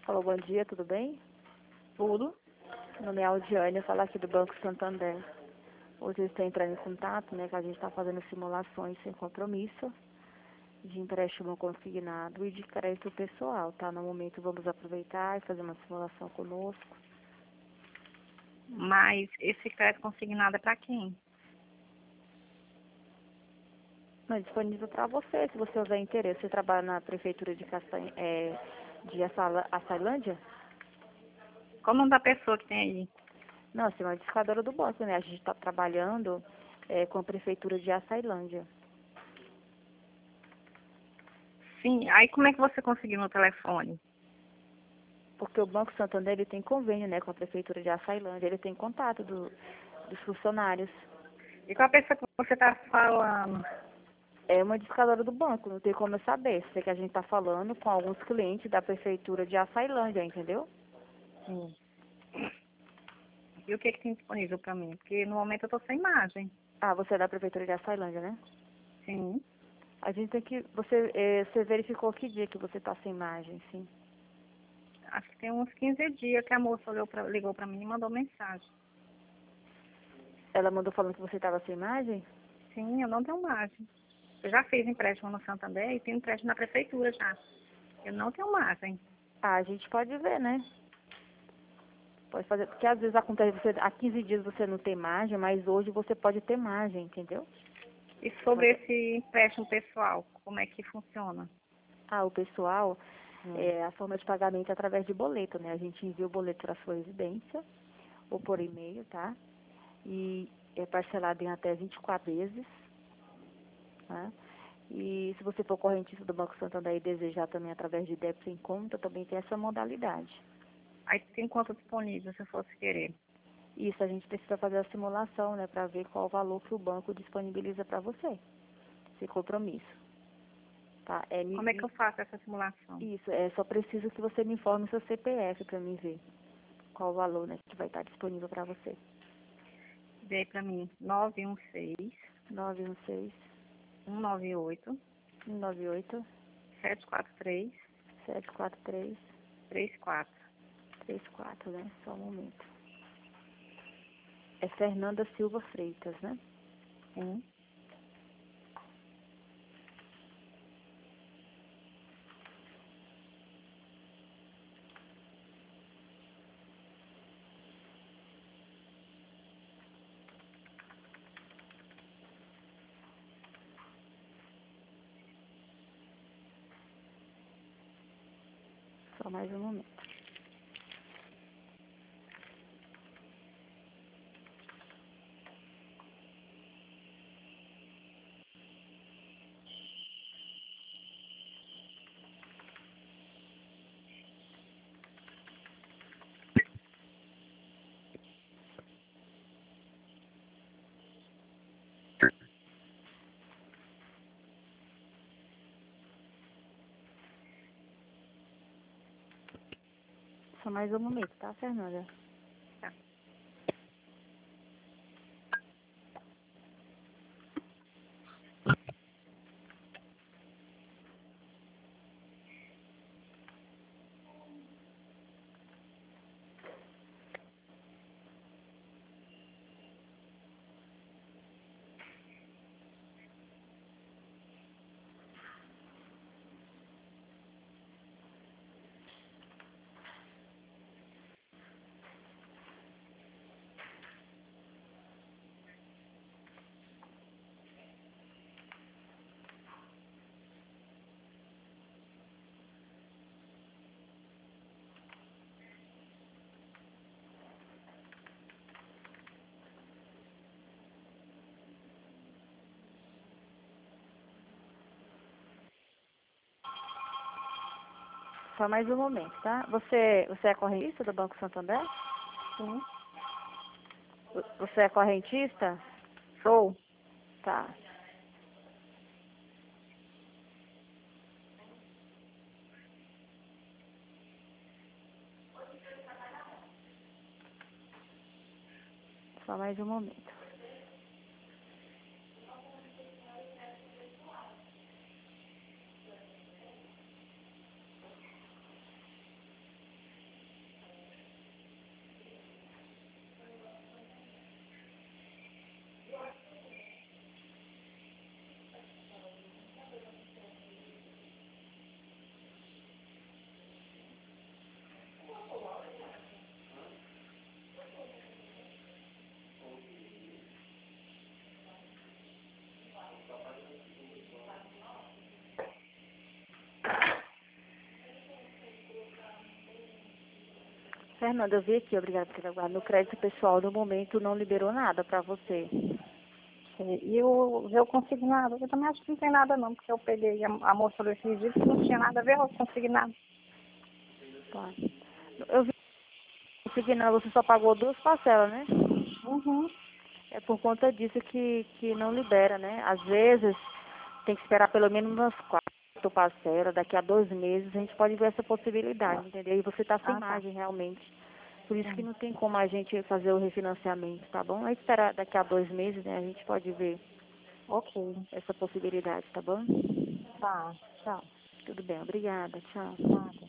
Falou, bom dia, tudo bem? Tudo. Meu nome é Aldiane, eu falo aqui do Banco Santander. Hoje eu estou entrando em contato, né, que a gente está fazendo simulações sem compromisso de empréstimo consignado e de crédito pessoal, tá? No momento vamos aproveitar e fazer uma simulação conosco. Mas esse crédito consignado é para quem? Não é disponível para você, se você houver interesse. Você trabalha na prefeitura de Açailândia? Qual o nome da pessoa que tem aí? Não, assim, uma discadora do banco, né? A gente está trabalhando com a prefeitura de Açailândia. Sim, aí como é que você conseguiu no telefone? Porque o Banco Santander ele tem convênio, né, com a prefeitura de Açailândia, ele tem contato dos funcionários. E qual a pessoa que você está falando? É uma discadora do banco, não tem como eu saber. Sei que a gente está falando com alguns clientes da prefeitura de Açailândia, entendeu? Sim. E o que tem disponível para mim? Porque no momento eu estou sem imagem. Ah, você é da prefeitura de Açailândia, né? Sim. A gente tem que... Você verificou que dia que você está sem imagem, sim? Acho que tem uns 15 dias que a moça ligou para mim e mandou mensagem. Ela mandou falando que você estava sem imagem? Sim, eu não tenho imagem. Eu já fiz empréstimo no Santander e tenho empréstimo na prefeitura já. Eu não tenho imagem. Ah, a gente pode ver, né? Pode fazer, porque às vezes acontece, há 15 dias você não tem imagem, mas hoje você pode ter imagem, entendeu? E sobre esse empréstimo pessoal, como é que funciona? Ah, o pessoal, a forma de pagamento é através de boleto, né? A gente envia o boleto para a sua residência ou por e-mail, tá? E é parcelado em até 24 vezes, tá? E se você for correntista do Banco Santander e desejar também através de débito em conta, também tem essa modalidade. Aí tem quanto disponível, se eu fosse querer? Isso, a gente precisa fazer a simulação, né, para ver qual o valor que o banco disponibiliza para você, sem compromisso. Tá? Como é que eu faço essa simulação? Isso, só preciso que você me informe o seu CPF para mim ver qual o valor, né, que vai estar disponível para você. Dê para mim 916 916 198 198 743 743 34. 34, né? Só um momento. É Fernanda Silva Freitas, né? Sim. Só mais um momento. Só mais um momento, tá, Fernanda? Tá. Só mais um momento, tá? Você é correntista do Banco Santander? Sim. Você é correntista? Sou. Tá. Só mais um momento. Fernanda, eu vi aqui, obrigada por ter aguardado. No crédito pessoal, no momento, não liberou nada para você. E eu consignado, eu também acho que não tem nada não, porque eu peguei, a moça falou esses dias que não tinha nada a ver, eu consignado. Tá. Eu vi consignado, você só pagou 2 parcelas, né? Uhum. É por conta disso que não libera, né? Às vezes, tem que esperar pelo menos umas 4 parcelas. Daqui a 2 meses, a gente pode ver essa possibilidade, entendeu? E você está sem Ah, tá. margem, realmente. Por isso que Uhum. não tem como a gente fazer o refinanciamento, tá bom? Aí esperar daqui a 2 meses, né? A gente pode ver Ok. essa possibilidade, tá bom? Tá. Tchau. Tudo bem, obrigada. Tchau. Nada.